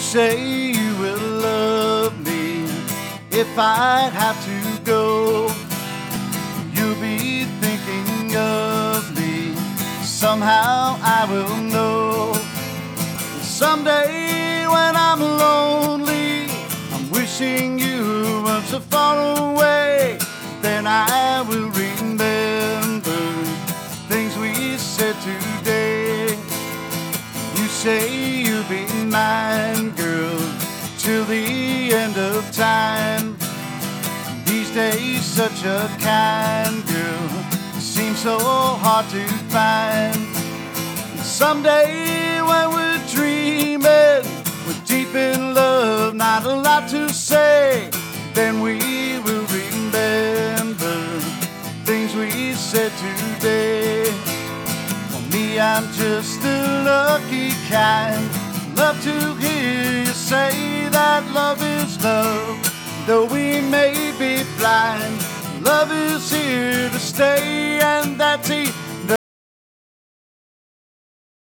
say you will love me if I have to go. You'll be thinking of me, somehow I will know. Someday when I'm lonely, I'm wishing you weren't so far away. Then I will remember things we said today. You say you'll be mine, girl, till the end of time. These days such a kind girl seems so hard to find. Someday when we're dreaming, we're deep in love, not a lot to say. Then we will remember things we said today. For me, I'm just the lucky kind. Love to hear you say that love is love. Though we may be blind, love is here to stay, and that's enough.